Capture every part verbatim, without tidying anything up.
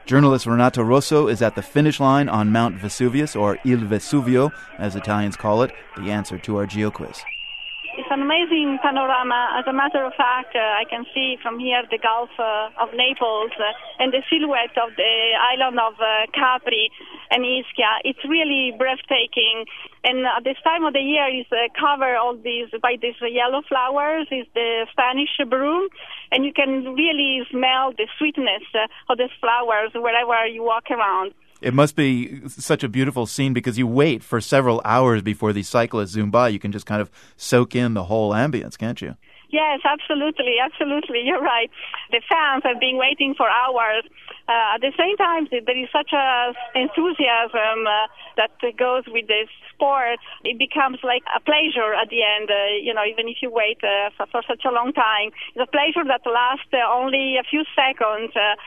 Journalist Renato Rosso is at the finish line on Mount Vesuvius, or Il Vesuvio, as Italians call it, the answer to our GeoQuiz. It's an amazing panorama. As a matter of fact, uh, I can see from here the Gulf uh, of Naples uh, and the silhouette of the island of uh, Capri and Ischia. It's really breathtaking. And at this time of the year is uh, covered all these by these yellow flowers, is the Spanish broom, and you can really smell the sweetness uh, of these flowers wherever you walk around. It must be such a beautiful scene because you wait for several hours before these cyclists zoom by. You can just kind of soak in the whole ambience, can't you? Yes, absolutely, absolutely. You're right. The fans have been waiting for hours. Uh, at the same time, there is such a enthusiasm uh, that goes with this sport. It becomes like a pleasure at the end, uh, you know, even if you wait uh, for, for such a long time. It's a pleasure that lasts uh, only a few seconds. Uh,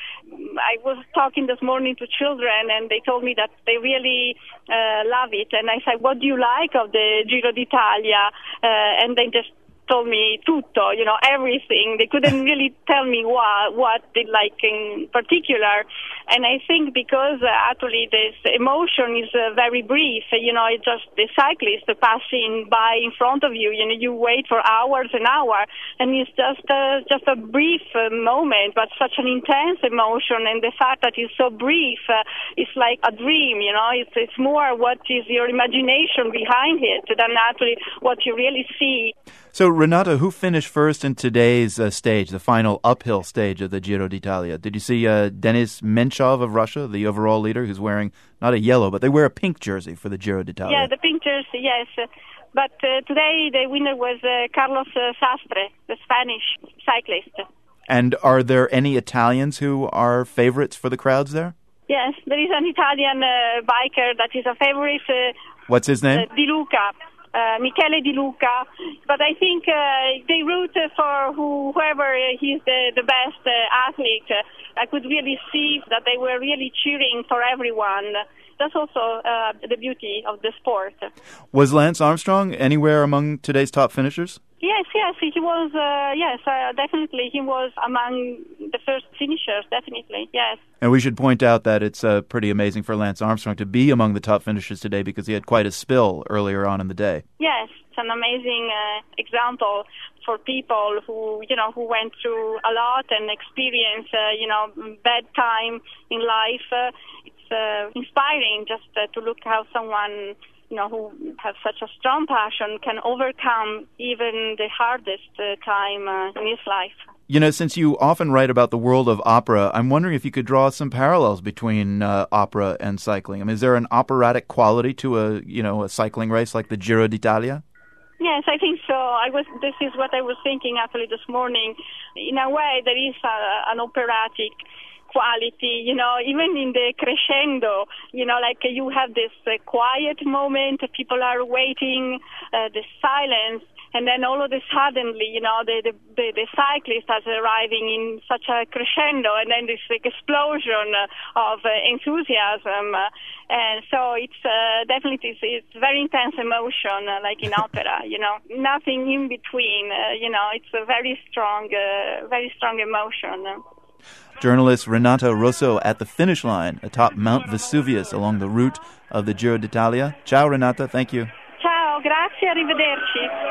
I was talking this morning to children, and they told me that they really uh, love it. And I said, what do you like of the Giro d'Italia? Uh, and they just told me tutto, you know, everything. They couldn't really tell me what what they like in particular. And I think because uh, actually this emotion is uh, very brief, you know, it's just the cyclist passing by in front of you, you know, you wait for hours and hours, and it's just uh, just a brief uh, moment, but such an intense emotion, and the fact that it's so brief, uh, it's like a dream, you know, it's, it's more what is your imagination behind it than actually what you really see. So, Renato, who finished first in today's uh, stage, the final uphill stage of the Giro d'Italia? Did you see uh, Denis Menchov of Russia, the overall leader, who's wearing not a yellow, but they wear a pink jersey for the Giro d'Italia? Yeah, the pink jersey, yes. But uh, today the winner was uh, Carlos uh, Sastre, the Spanish cyclist. And are there any Italians who are favorites for the crowds there? Yes, there is an Italian uh, biker that is a favorite. Uh, What's his name? Uh, Di Luca. Uh, Michele Di Luca, but I think uh, they root for who, whoever is the, the best uh, athlete. I could really see that they were really cheering for everyone. That's also uh, the beauty of the sport. Was Lance Armstrong anywhere among today's top finishers? Yes, yes, he was, uh, yes, uh, definitely. He was among the first finishers, definitely, yes. And we should point out that it's uh, pretty amazing for Lance Armstrong to be among the top finishers today because he had quite a spill earlier on in the day. Yes, it's an amazing uh, example for people who, you know, who went through a lot and experienced, uh, you know, bad time in life. Uh, it's uh, inspiring just uh, to look how someone, you know, who has such a strong passion can overcome even the hardest uh, time uh, in his life. You know, since you often write about the world of opera, I'm wondering if you could draw some parallels between uh, opera and cycling. I mean, is there an operatic quality to a, you know, a cycling race like the Giro d'Italia? Yes, I think so. I was. This is what I was thinking actually this morning. In a way, there is a, an operatic quality, you know, even in the crescendo, you know, like uh, you have this uh, quiet moment, people are waiting, uh, the silence, and then all of a suddenly, you know, the, the, the, the cyclist is arriving in such a crescendo, and then this like, explosion of uh, enthusiasm. Uh, and so it's uh, definitely, it's, it's very intense emotion, uh, like in opera, you know, nothing in between, uh, you know, it's a very strong, uh, very strong emotion. Journalist Renato Rosso at the finish line atop Mount Vesuvius along the route of the Giro d'Italia. Ciao, Renata. Thank you. Ciao, grazie, arrivederci.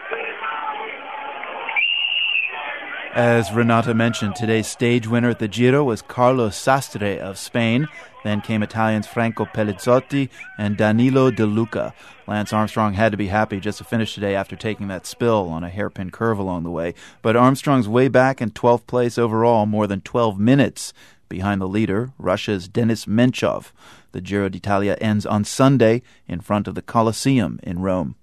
As Renata mentioned, today's stage winner at the Giro was Carlos Sastre of Spain. Then came Italians Franco Pellizotti and Danilo De Luca. Lance Armstrong had to be happy just to finish today after taking that spill on a hairpin curve along the way. But Armstrong's way back in twelfth place overall, more than twelve minutes behind the leader, Russia's Denis Menchov. The Giro d'Italia ends on Sunday in front of the Colosseum in Rome.